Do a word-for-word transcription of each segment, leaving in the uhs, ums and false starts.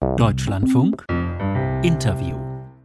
Deutschlandfunk Interview.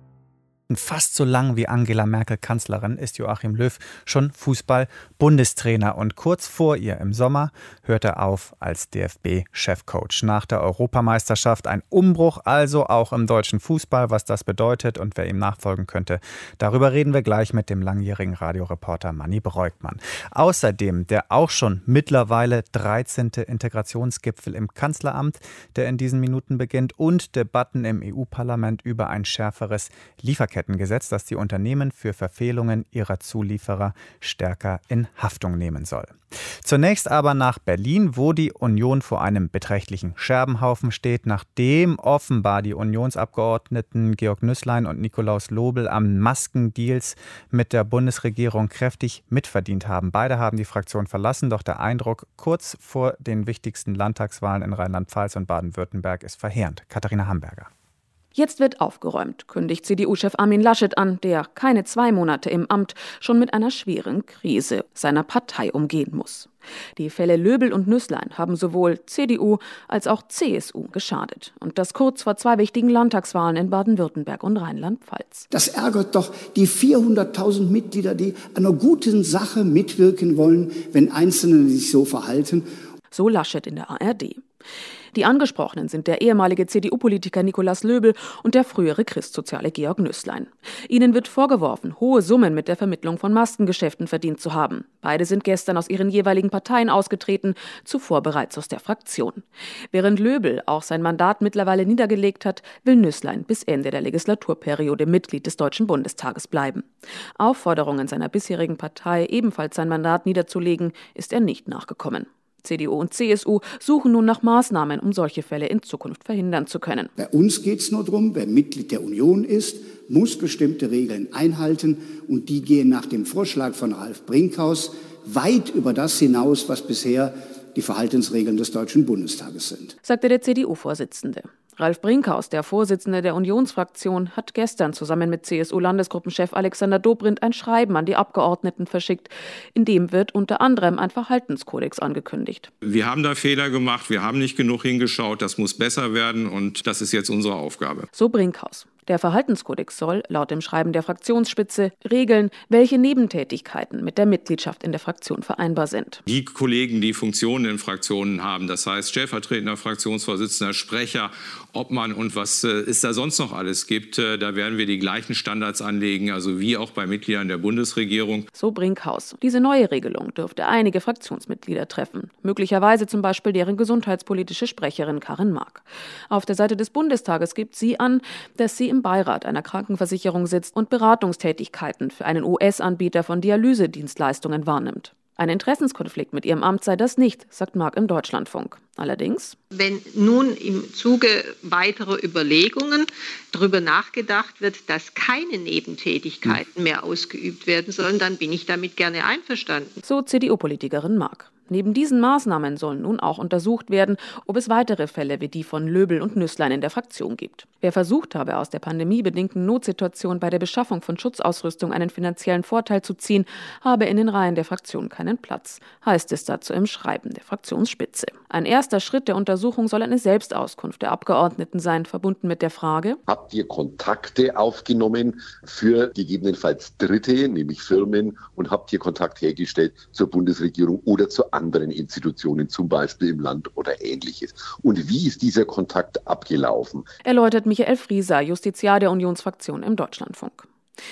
Fast so lang wie Angela Merkel Kanzlerin ist Joachim Löw schon Fußball-Bundestrainer und kurz vor ihr im Sommer hört er auf als D F B-Chefcoach. Nach der Europameisterschaft ein Umbruch, also auch im deutschen Fußball, was das bedeutet und wer ihm nachfolgen könnte. Darüber reden wir gleich mit dem langjährigen Radioreporter Manni Breukmann. Außerdem der auch schon mittlerweile dreizehnte Integrationsgipfel im Kanzleramt, der in diesen Minuten beginnt, und Debatten im E U-Parlament über ein schärferes Lieferkettengesetz, das die Unternehmen für Verfehlungen ihrer Zulieferer stärker in Haftung nehmen soll. Zunächst aber nach Berlin, wo die Union vor einem beträchtlichen Scherbenhaufen steht, nachdem offenbar die Unionsabgeordneten Georg Nüßlein und Nikolaus Lobel am Maskendeals mit der Bundesregierung kräftig mitverdient haben. Beide haben die Fraktion verlassen, doch der Eindruck kurz vor den wichtigsten Landtagswahlen in Rheinland-Pfalz und Baden-Württemberg ist verheerend. Katharina Hamberger. Jetzt wird aufgeräumt, kündigt C D U-Chef Armin Laschet an, der keine zwei Monate im Amt schon mit einer schweren Krise seiner Partei umgehen muss. Die Fälle Löbel und Nüßlein haben sowohl C D U als auch C S U geschadet. Und das kurz vor zwei wichtigen Landtagswahlen in Baden-Württemberg und Rheinland-Pfalz. Das ärgert doch die vierhunderttausend Mitglieder, die an einer guten Sache mitwirken wollen, wenn Einzelne sich so verhalten. So Laschet in der A R D. Die Angesprochenen sind der ehemalige C D U-Politiker Nikolaus Löbel und der frühere Christsoziale Georg Nüßlein. Ihnen wird vorgeworfen, hohe Summen mit der Vermittlung von Maskengeschäften verdient zu haben. Beide sind gestern aus ihren jeweiligen Parteien ausgetreten, zuvor bereits aus der Fraktion. Während Löbel auch sein Mandat mittlerweile niedergelegt hat, will Nüßlein bis Ende der Legislaturperiode Mitglied des Deutschen Bundestages bleiben. Aufforderungen seiner bisherigen Partei, ebenfalls sein Mandat niederzulegen, ist er nicht nachgekommen. C D U und C S U suchen nun nach Maßnahmen, um solche Fälle in Zukunft verhindern zu können. Bei uns geht es nur darum, wer Mitglied der Union ist, muss bestimmte Regeln einhalten. Und die gehen nach dem Vorschlag von Ralf Brinkhaus weit über das hinaus, was bisher die Verhaltensregeln des Deutschen Bundestages sind, sagte der C D U-Vorsitzende. Ralf Brinkhaus, der Vorsitzende der Unionsfraktion, hat gestern zusammen mit C S U-Landesgruppenchef Alexander Dobrindt ein Schreiben an die Abgeordneten verschickt. In dem wird unter anderem ein Verhaltenskodex angekündigt. Wir haben da Fehler gemacht, wir haben nicht genug hingeschaut, das muss besser werden und das ist jetzt unsere Aufgabe. So Brinkhaus. Der Verhaltenskodex soll, laut dem Schreiben der Fraktionsspitze, regeln, welche Nebentätigkeiten mit der Mitgliedschaft in der Fraktion vereinbar sind. Die Kollegen, die Funktionen in Fraktionen haben, das heißt stellvertretender Fraktionsvorsitzender, Sprecher, Obmann und was äh, es da sonst noch alles gibt, äh, da werden wir die gleichen Standards anlegen, also wie auch bei Mitgliedern der Bundesregierung. So Brinkhaus. Diese neue Regelung dürfte einige Fraktionsmitglieder treffen, möglicherweise zum Beispiel deren gesundheitspolitische Sprecherin Karin Mark. Auf der Seite des Bundestages gibt sie an, dass sie im Beirat einer Krankenversicherung sitzt und Beratungstätigkeiten für einen U S-Anbieter von Dialysedienstleistungen wahrnimmt. Ein Interessenskonflikt mit ihrem Amt sei das nicht, sagt Mark im Deutschlandfunk. Allerdings: Wenn nun im Zuge weiterer Überlegungen darüber nachgedacht wird, dass keine Nebentätigkeiten mehr ausgeübt werden sollen, dann bin ich damit gerne einverstanden. So C D U-Politikerin Mark. Neben diesen Maßnahmen sollen nun auch untersucht werden, ob es weitere Fälle wie die von Löbel und Nüßlein in der Fraktion gibt. Wer versucht habe, aus der pandemiebedingten Notsituation bei der Beschaffung von Schutzausrüstung einen finanziellen Vorteil zu ziehen, habe in den Reihen der Fraktion keinen Platz, heißt es dazu im Schreiben der Fraktionsspitze. Ein erster Schritt der Untersuchung soll eine Selbstauskunft der Abgeordneten sein, verbunden mit der Frage: Habt ihr Kontakte aufgenommen für gegebenenfalls Dritte, nämlich Firmen, und habt ihr Kontakt hergestellt zur Bundesregierung oder zur anderen Institutionen, zum Beispiel im Land oder Ähnliches? Und wie ist dieser Kontakt abgelaufen? Erläutert Michael Frieser, Justiziar der Unionsfraktion im Deutschlandfunk.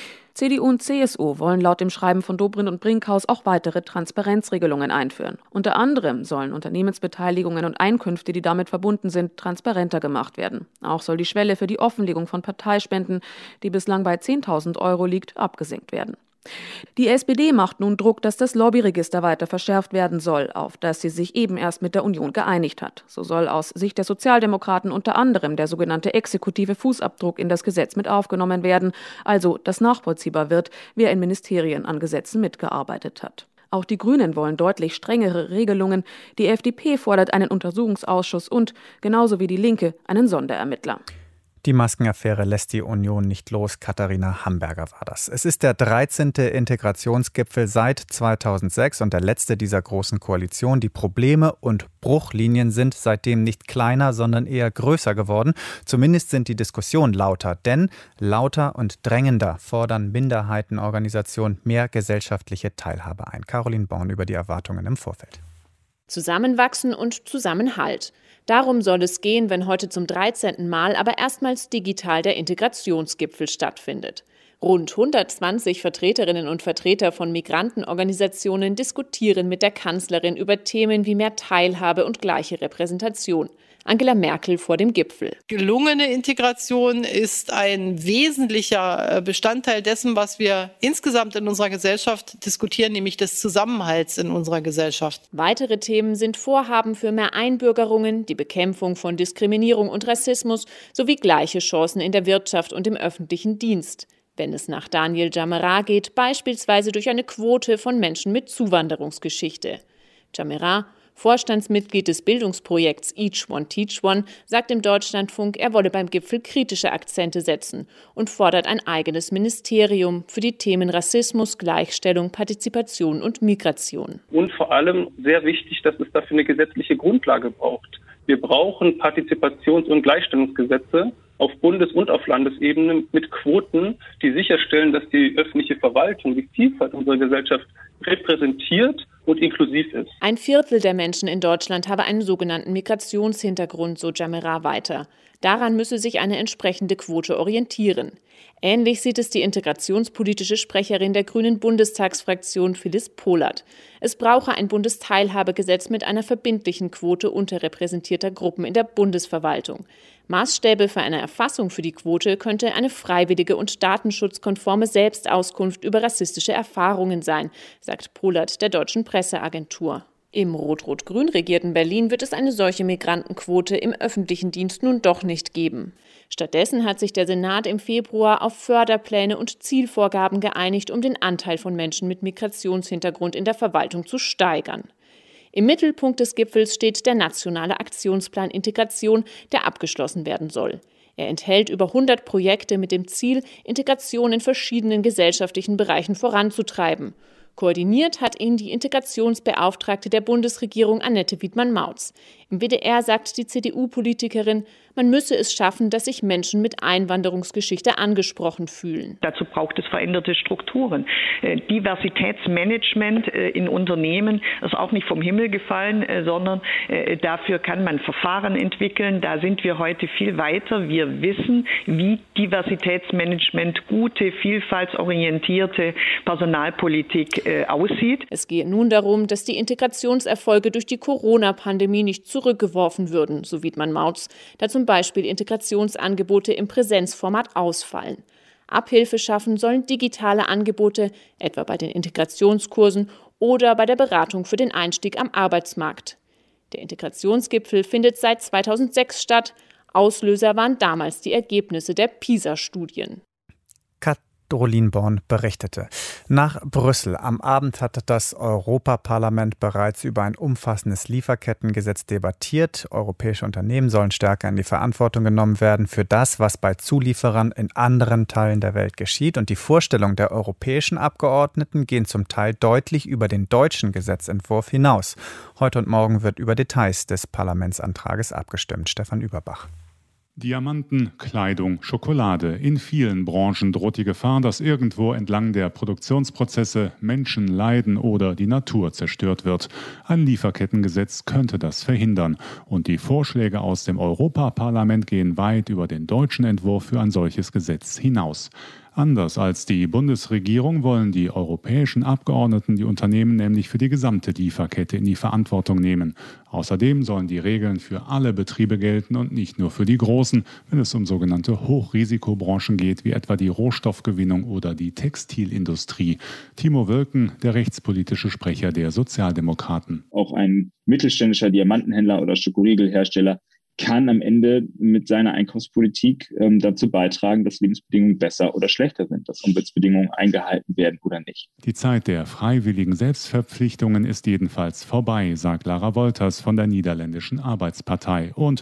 C D U und C S U wollen laut dem Schreiben von Dobrindt und Brinkhaus auch weitere Transparenzregelungen einführen. Unter anderem sollen Unternehmensbeteiligungen und Einkünfte, die damit verbunden sind, transparenter gemacht werden. Auch soll die Schwelle für die Offenlegung von Parteispenden, die bislang bei zehntausend Euro liegt, abgesenkt werden. Die S P D macht nun Druck, dass das Lobbyregister weiter verschärft werden soll, auf das sie sich eben erst mit der Union geeinigt hat. So soll aus Sicht der Sozialdemokraten unter anderem der sogenannte exekutive Fußabdruck in das Gesetz mit aufgenommen werden, also dass nachvollziehbar wird, wer in Ministerien an Gesetzen mitgearbeitet hat. Auch die Grünen wollen deutlich strengere Regelungen. Die F D P fordert einen Untersuchungsausschuss und, genauso wie die Linke, einen Sonderermittler. Die Maskenaffäre lässt die Union nicht los. Katharina Hamburger war das. Es ist der dreizehnte Integrationsgipfel seit zweitausendsechs und der letzte dieser großen Koalition. Die Probleme und Bruchlinien sind seitdem nicht kleiner, sondern eher größer geworden. Zumindest sind die Diskussionen lauter, denn lauter und drängender fordern Minderheitenorganisationen mehr gesellschaftliche Teilhabe ein. Caroline Born über die Erwartungen im Vorfeld. Zusammenwachsen und Zusammenhalt. Darum soll es gehen, wenn heute zum dreizehnten Mal aber erstmals digital der Integrationsgipfel stattfindet. Rund hundertzwanzig Vertreterinnen und Vertreter von Migrantenorganisationen diskutieren mit der Kanzlerin über Themen wie mehr Teilhabe und gleiche Repräsentation. Angela Merkel vor dem Gipfel. Gelungene Integration ist ein wesentlicher Bestandteil dessen, was wir insgesamt in unserer Gesellschaft diskutieren, nämlich des Zusammenhalts in unserer Gesellschaft. Weitere Themen sind Vorhaben für mehr Einbürgerungen, die Bekämpfung von Diskriminierung und Rassismus sowie gleiche Chancen in der Wirtschaft und im öffentlichen Dienst. Wenn es nach Daniel Djamerat geht, beispielsweise durch eine Quote von Menschen mit Zuwanderungsgeschichte. Djamerat, Vorstandsmitglied des Bildungsprojekts Each One Teach One, sagt im Deutschlandfunk, er wolle beim Gipfel kritische Akzente setzen und fordert ein eigenes Ministerium für die Themen Rassismus, Gleichstellung, Partizipation und Migration. Und vor allem sehr wichtig, dass es dafür eine gesetzliche Grundlage braucht. Wir brauchen Partizipations- und Gleichstellungsgesetze auf Bundes- und auf Landesebene mit Quoten, die sicherstellen, dass die öffentliche Verwaltung die Vielfalt unserer Gesellschaft repräsentiert und inklusiv ist. Ein Viertel der Menschen in Deutschland habe einen sogenannten Migrationshintergrund, so Djamerat weiter. Daran müsse sich eine entsprechende Quote orientieren. Ähnlich sieht es die integrationspolitische Sprecherin der Grünen Bundestagsfraktion Phyllis Pohlert. Es brauche ein Bundesteilhabegesetz mit einer verbindlichen Quote unterrepräsentierter Gruppen in der Bundesverwaltung. Maßstäbe für eine Erfassung für die Quote könnte eine freiwillige und datenschutzkonforme Selbstauskunft über rassistische Erfahrungen sein, sagt Pohlert der Deutschen Presseagentur. Im rot-rot-grün regierten Berlin wird es eine solche Migrantenquote im öffentlichen Dienst nun doch nicht geben. Stattdessen hat sich der Senat im Februar auf Förderpläne und Zielvorgaben geeinigt, um den Anteil von Menschen mit Migrationshintergrund in der Verwaltung zu steigern. Im Mittelpunkt des Gipfels steht der nationale Aktionsplan Integration, der abgeschlossen werden soll. Er enthält über hundert Projekte mit dem Ziel, Integration in verschiedenen gesellschaftlichen Bereichen voranzutreiben. Koordiniert hat ihn die Integrationsbeauftragte der Bundesregierung Annette Wiedmann-Mautz. Im W D R sagt die C D U-Politikerin, man müsse es schaffen, dass sich Menschen mit Einwanderungsgeschichte angesprochen fühlen. Dazu braucht es veränderte Strukturen. Äh, Diversitätsmanagement äh, in Unternehmen ist auch nicht vom Himmel gefallen, äh, sondern äh, dafür kann man Verfahren entwickeln. Da sind wir heute viel weiter. Wir wissen, wie Diversitätsmanagement, gute, vielfaltsorientierte Personalpolitik äh, aussieht. Es gehe nun darum, dass die Integrationserfolge durch die Corona-Pandemie nicht zurückgeworfen würden, so Wiedmann-Mautz, da zum Beispiel Integrationsangebote im Präsenzformat ausfallen. Abhilfe schaffen sollen digitale Angebote, etwa bei den Integrationskursen oder bei der Beratung für den Einstieg am Arbeitsmarkt. Der Integrationsgipfel findet seit zweitausendsechs statt. Auslöser waren damals die Ergebnisse der PISA-Studien. Caroline Born berichtete. Nach Brüssel. Am Abend hat das Europaparlament bereits über ein umfassendes Lieferkettengesetz debattiert. Europäische Unternehmen sollen stärker in die Verantwortung genommen werden für das, was bei Zulieferern in anderen Teilen der Welt geschieht. Und die Vorstellungen der europäischen Abgeordneten gehen zum Teil deutlich über den deutschen Gesetzentwurf hinaus. Heute und morgen wird über Details des Parlamentsantrages abgestimmt. Stefan Überbach. Diamanten, Kleidung, Schokolade. In vielen Branchen droht die Gefahr, dass irgendwo entlang der Produktionsprozesse Menschen leiden oder die Natur zerstört wird. Ein Lieferkettengesetz könnte das verhindern. Und die Vorschläge aus dem Europaparlament gehen weit über den deutschen Entwurf für ein solches Gesetz hinaus. Anders als die Bundesregierung wollen die europäischen Abgeordneten die Unternehmen nämlich für die gesamte Lieferkette in die Verantwortung nehmen. Außerdem sollen die Regeln für alle Betriebe gelten und nicht nur für die großen, wenn es um sogenannte Hochrisikobranchen geht, wie etwa die Rohstoffgewinnung oder die Textilindustrie. Timo Wölken, der rechtspolitische Sprecher der Sozialdemokraten. Auch ein mittelständischer Diamantenhändler oder Schokoriegelhersteller kann am Ende mit seiner Einkaufspolitik ähm, dazu beitragen, dass Lebensbedingungen besser oder schlechter sind, dass Umweltbedingungen eingehalten werden oder nicht. Die Zeit der freiwilligen Selbstverpflichtungen ist jedenfalls vorbei, sagt Lara Wolters von der niederländischen Arbeitspartei. Und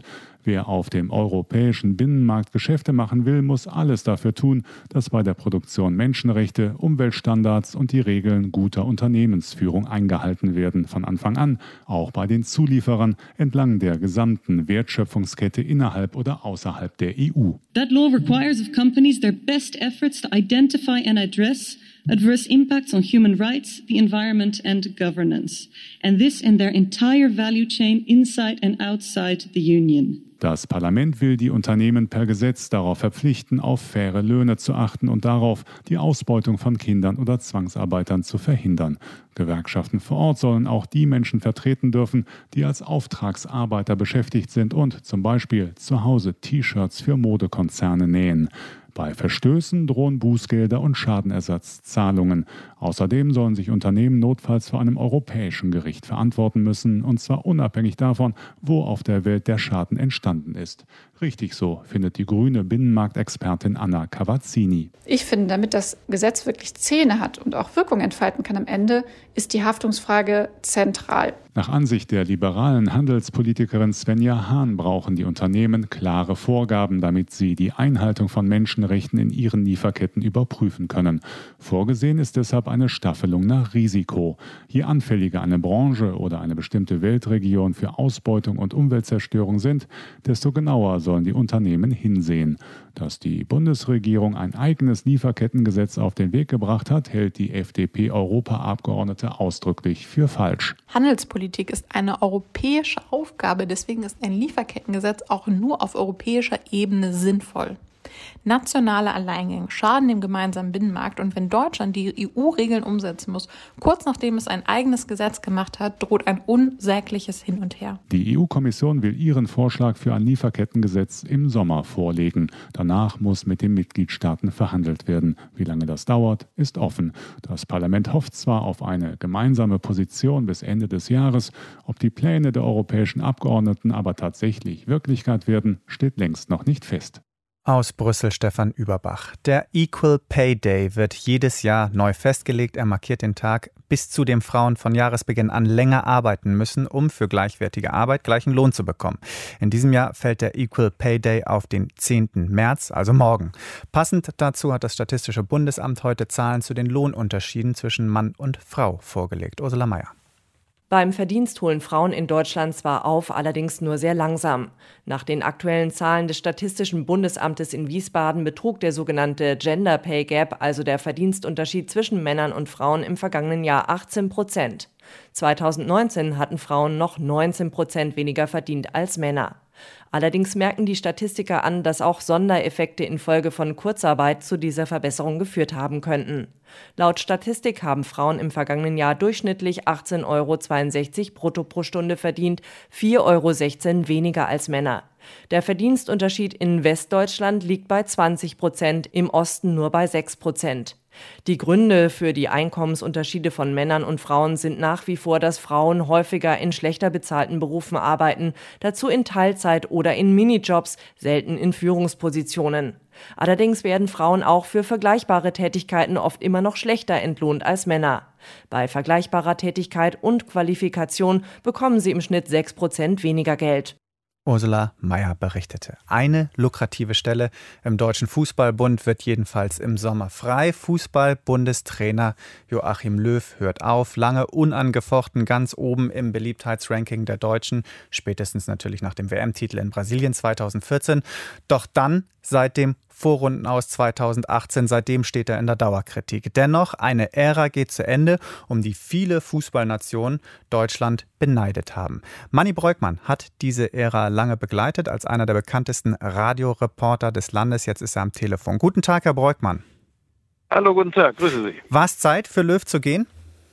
Wer auf dem europäischen Binnenmarkt Geschäfte machen will, muss alles dafür tun, dass bei der Produktion Menschenrechte, Umweltstandards und die Regeln guter Unternehmensführung eingehalten werden, von Anfang an, auch bei den Zulieferern entlang der gesamten Wertschöpfungskette innerhalb oder außerhalb der E U. That law requires of companies their best efforts to identify and address adverse impacts on human rights, the environment and governance, and this in their entire value chain inside and outside the Union. Das Parlament will die Unternehmen per Gesetz darauf verpflichten, auf faire Löhne zu achten und darauf, die Ausbeutung von Kindern oder Zwangsarbeitern zu verhindern. Gewerkschaften vor Ort sollen auch die Menschen vertreten dürfen, die als Auftragsarbeiter beschäftigt sind und zum Beispiel zu Hause T-Shirts für Modekonzerne nähen. Bei Verstößen drohen Bußgelder und Schadenersatzzahlungen. Außerdem sollen sich Unternehmen notfalls vor einem europäischen Gericht verantworten müssen, und zwar unabhängig davon, wo auf der Welt der Schaden entstanden ist. Richtig so, findet die grüne Binnenmarktexpertin Anna Cavazzini. Ich finde, damit das Gesetz wirklich Zähne hat und auch Wirkung entfalten kann am Ende, ist die Haftungsfrage zentral. Nach Ansicht der liberalen Handelspolitikerin Svenja Hahn brauchen die Unternehmen klare Vorgaben, damit sie die Einhaltung von Menschenrechten in ihren Lieferketten überprüfen können. Vorgesehen ist deshalb eine Staffelung nach Risiko. Je anfälliger eine Branche oder eine bestimmte Weltregion für Ausbeutung und Umweltzerstörung sind, desto genauer sollen die Unternehmen hinsehen. Dass die Bundesregierung ein eigenes Lieferkettengesetz auf den Weg gebracht hat, hält die F D P-Europaabgeordnete ausdrücklich für falsch. Handelspolitik ist eine europäische Aufgabe, deswegen ist ein Lieferkettengesetz auch nur auf europäischer Ebene sinnvoll. Nationale Alleingänge schaden dem gemeinsamen Binnenmarkt, und wenn Deutschland die E U-Regeln umsetzen muss, kurz nachdem es ein eigenes Gesetz gemacht hat, droht ein unsägliches Hin und Her. Die E U-Kommission will ihren Vorschlag für ein Lieferkettengesetz im Sommer vorlegen. Danach muss mit den Mitgliedstaaten verhandelt werden. Wie lange das dauert, ist offen. Das Parlament hofft zwar auf eine gemeinsame Position bis Ende des Jahres, ob die Pläne der europäischen Abgeordneten aber tatsächlich Wirklichkeit werden, steht längst noch nicht fest. Aus Brüssel Stefan Überbach. Der Equal Pay Day wird jedes Jahr neu festgelegt. Er markiert den Tag, bis zu dem Frauen von Jahresbeginn an länger arbeiten müssen, um für gleichwertige Arbeit gleichen Lohn zu bekommen. In diesem Jahr fällt der Equal Pay Day auf den zehnten März, also morgen. Passend dazu hat das Statistische Bundesamt heute Zahlen zu den Lohnunterschieden zwischen Mann und Frau vorgelegt. Ursula Mayer. Beim Verdienst holen Frauen in Deutschland zwar auf, allerdings nur sehr langsam. Nach den aktuellen Zahlen des Statistischen Bundesamtes in Wiesbaden betrug der sogenannte Gender Pay Gap, also der Verdienstunterschied zwischen Männern und Frauen, im vergangenen Jahr achtzehn Prozent. zweitausendneunzehn hatten Frauen noch neunzehn Prozent weniger verdient als Männer. Allerdings merken die Statistiker an, dass auch Sondereffekte infolge von Kurzarbeit zu dieser Verbesserung geführt haben könnten. Laut Statistik haben Frauen im vergangenen Jahr durchschnittlich achtzehn Euro zweiundsechzig brutto pro Stunde verdient, vier Euro sechzehn weniger als Männer. Der Verdienstunterschied in Westdeutschland liegt bei zwanzig Prozent, im Osten nur bei sechs Prozent. Die Gründe für die Einkommensunterschiede von Männern und Frauen sind nach wie vor, dass Frauen häufiger in schlechter bezahlten Berufen arbeiten, dazu in Teilzeit oder in Minijobs, selten in Führungspositionen. Allerdings werden Frauen auch für vergleichbare Tätigkeiten oft immer noch schlechter entlohnt als Männer. Bei vergleichbarer Tätigkeit und Qualifikation bekommen sie im Schnitt sechs Prozent weniger Geld. Ursula Mayer berichtete. Eine lukrative Stelle im Deutschen Fußballbund wird jedenfalls im Sommer frei. Fußball-Bundestrainer Joachim Löw hört auf. Lange unangefochten ganz oben im Beliebtheitsranking der Deutschen. Spätestens natürlich nach dem W M-Titel in Brasilien zweitausendvierzehn. Doch dann seit dem Vorrundenaus zweitausendachtzehn, seitdem steht er in der Dauerkritik. Dennoch, eine Ära geht zu Ende, um die viele Fußballnationen Deutschland beneidet haben. Manni Breukmann hat diese Ära lange begleitet als einer der bekanntesten Radioreporter des Landes. Jetzt ist er am Telefon. Guten Tag, Herr Breukmann. Hallo, guten Tag, grüße Sie. War es Zeit für Löw zu gehen?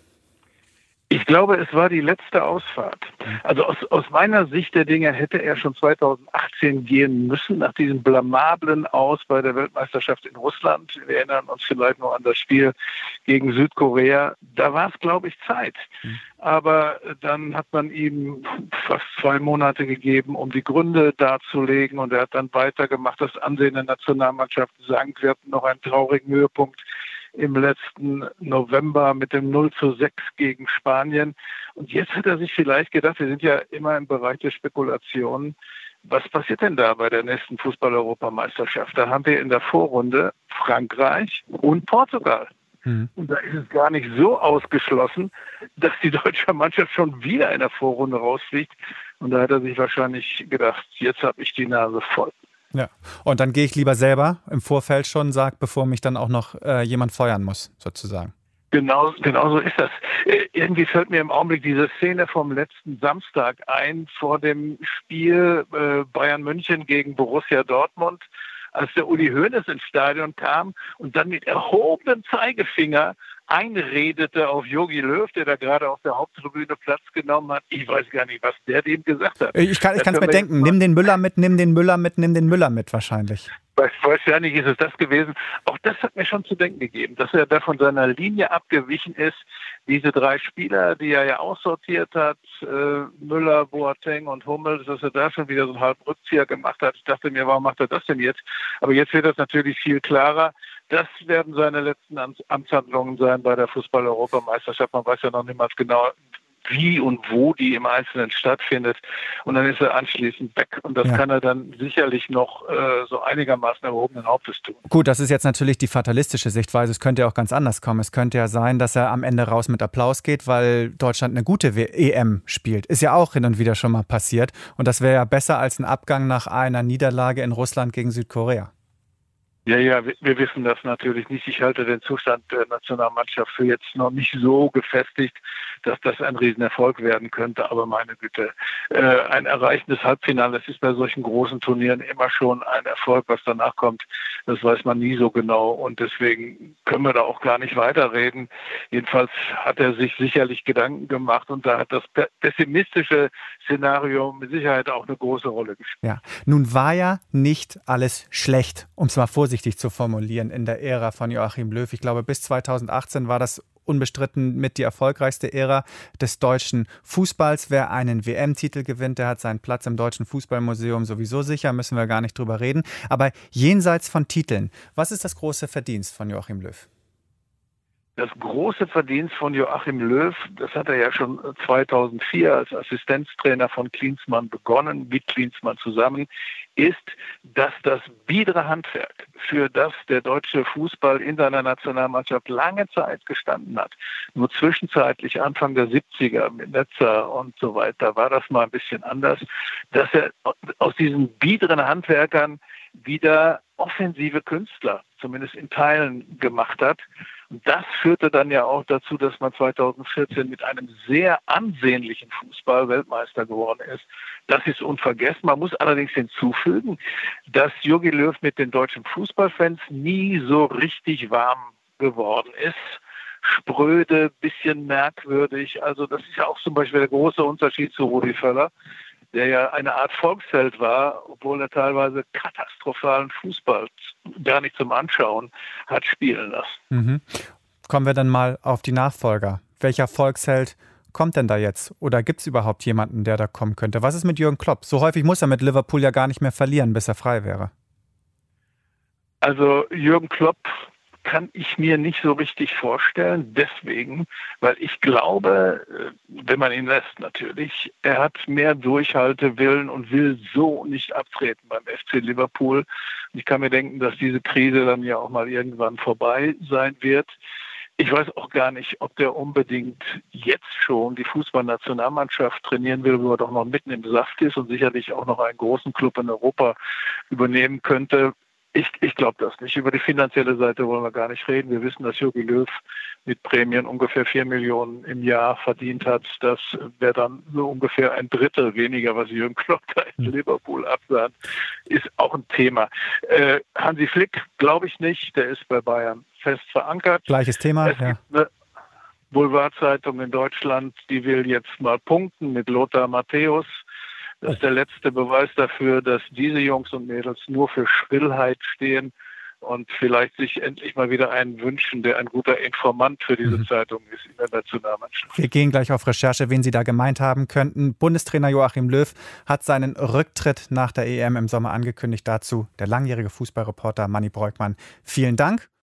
Ich glaube, es war die letzte Ausfahrt. Also aus, aus meiner Sicht der Dinge hätte er schon zweitausendachtzehn gehen müssen, nach diesem blamablen Aus bei der Weltmeisterschaft in Russland. Wir erinnern uns vielleicht noch an das Spiel gegen Südkorea. Da war es, glaube ich, Zeit. Aber dann hat man ihm fast zwei Monate gegeben, um die Gründe darzulegen. Und er hat dann weitergemacht. Das Ansehen der Nationalmannschaft sank. Wir hatten noch einen traurigen Höhepunkt im letzten November mit dem null zu sechs gegen Spanien. Und jetzt hat er sich vielleicht gedacht, wir sind ja immer im Bereich der Spekulationen, was passiert denn da bei der nächsten Fußball-Europameisterschaft? Da haben wir in der Vorrunde Frankreich und Portugal. Mhm. Und da ist es gar nicht so ausgeschlossen, dass die deutsche Mannschaft schon wieder in der Vorrunde rausfliegt. Und da hat er sich wahrscheinlich gedacht, jetzt habe ich die Nase voll. Ja, und dann gehe ich lieber selber im Vorfeld schon, sag, bevor mich dann auch noch äh, jemand feuern muss, sozusagen. Genau, genau so ist das. Irgendwie fällt mir im Augenblick diese Szene vom letzten Samstag ein, vor dem Spiel äh, Bayern München gegen Borussia Dortmund, als der Uli Hoeneß ins Stadion kam und dann mit erhobenem Zeigefinger einredete auf Jogi Löw, der da gerade auf der Haupttribüne Platz genommen hat. Ich weiß gar nicht, was der dem gesagt hat. Ich kann es mir denken, nimm den Müller mit, nimm den Müller mit, nimm den Müller mit wahrscheinlich. Wahrscheinlich ist es das gewesen. Auch das hat mir schon zu denken gegeben, dass er da von seiner Linie abgewichen ist. Diese drei Spieler, die er ja aussortiert hat, äh, Müller, Boateng und Hummels, dass er da schon wieder so einen halben Rückzieher gemacht hat. Ich dachte mir, warum macht er das denn jetzt? Aber jetzt wird das natürlich viel klarer. Das werden seine letzten Amtshandlungen sein bei der Fußball-Europameisterschaft. Man weiß ja noch niemals genau, wie und wo die im Einzelnen stattfindet. Und dann ist er anschließend weg. Und das ja. kann er dann sicherlich noch äh, so einigermaßen erhobenen Hauptes tun. Gut, das ist jetzt natürlich die fatalistische Sichtweise. Es könnte ja auch ganz anders kommen. Es könnte ja sein, dass er am Ende raus mit Applaus geht, weil Deutschland eine gute E M spielt. Ist ja auch hin und wieder schon mal passiert. Und das wäre ja besser als ein Abgang nach einer Niederlage in Russland gegen Südkorea. Ja, ja, wir, wir wissen das natürlich nicht. Ich halte den Zustand der Nationalmannschaft für jetzt noch nicht so gefestigt, dass das ein Riesenerfolg werden könnte. Aber meine Güte, äh, ein erreichendes Halbfinale, das ist bei solchen großen Turnieren immer schon ein Erfolg. Was danach kommt, das weiß man nie so genau. Und deswegen können wir da auch gar nicht weiterreden. Jedenfalls hat er sich sicherlich Gedanken gemacht und da hat das pessimistische Szenario mit Sicherheit auch eine große Rolle gespielt. Ja, nun war ja nicht alles schlecht, um es mal vorsichtig zu formulieren, in der Ära von Joachim Löw. Ich glaube, bis zweitausendachtzehn war das unbestritten mit die erfolgreichste Ära des deutschen Fußballs. Wer einen W M-Titel gewinnt, der hat seinen Platz im Deutschen Fußballmuseum sowieso sicher, müssen wir gar nicht drüber reden. Aber jenseits von Titeln, was ist das große Verdienst von Joachim Löw? Das große Verdienst von Joachim Löw, das hat er ja schon zweitausendvier als Assistenztrainer von Klinsmann begonnen, mit Klinsmann zusammen, ist, dass das biedere Handwerk, für das der deutsche Fußball in seiner Nationalmannschaft lange Zeit gestanden hat, nur zwischenzeitlich Anfang der siebziger mit Netzer und so weiter, war das mal ein bisschen anders, dass er aus diesen biederen Handwerkern wieder offensive Künstler, zumindest in Teilen, gemacht hat. Und das führte dann ja auch dazu, dass man zweitausendvierzehn mit einem sehr ansehnlichen Fußball Weltmeister geworden ist. Das ist unvergessen. Man muss allerdings hinzufügen, dass Jogi Löw mit den deutschen Fußballfans nie so richtig warm geworden ist. Spröde, bisschen merkwürdig. Also das ist ja auch zum Beispiel der große Unterschied zu Rudi Völler, der ja eine Art Volksheld war, obwohl er teilweise katastrophalen Fußball gar nicht zum Anschauen hat spielen lassen. Mhm. Kommen wir dann mal auf die Nachfolger. Welcher Volksheld kommt denn da jetzt? Oder gibt es überhaupt jemanden, der da kommen könnte? Was ist mit Jürgen Klopp? So häufig muss er mit Liverpool ja gar nicht mehr verlieren, bis er frei wäre. Also Jürgen Klopp kann ich mir nicht so richtig vorstellen, deswegen, weil ich glaube, wenn man ihn lässt natürlich, er hat mehr Durchhaltewillen und will so nicht abtreten beim F C Liverpool. Ich kann mir denken, dass diese Krise dann ja auch mal irgendwann vorbei sein wird. Ich weiß auch gar nicht, ob der unbedingt jetzt schon die Fußballnationalmannschaft trainieren will, wo er doch noch mitten im Saft ist und sicherlich auch noch einen großen Club in Europa übernehmen könnte. Ich, ich glaube das nicht. Über die finanzielle Seite wollen wir gar nicht reden. Wir wissen, dass Jogi Löw mit Prämien ungefähr vier Millionen im Jahr verdient hat. Das wäre dann so ungefähr ein Drittel weniger, was Jürgen Klopp da in Liverpool absahnt. Ist auch ein Thema. Äh, Hansi Flick glaube ich nicht. Der ist bei Bayern fest verankert. Gleiches Thema, es ja. Gibt eine Boulevardzeitung in Deutschland, die will jetzt mal punkten mit Lothar Matthäus. Das ist der letzte Beweis dafür, dass diese Jungs und Mädels nur für Schrillheit stehen und vielleicht sich endlich mal wieder einen wünschen, der ein guter Informant für diese mhm. Zeitung ist in der Nationalmannschaft. Wir gehen gleich auf Recherche, wen Sie da gemeint haben könnten. Bundestrainer Joachim Löw hat seinen Rücktritt nach der E M im Sommer angekündigt. Dazu der langjährige Fußballreporter Manni Breukmann. Vielen Dank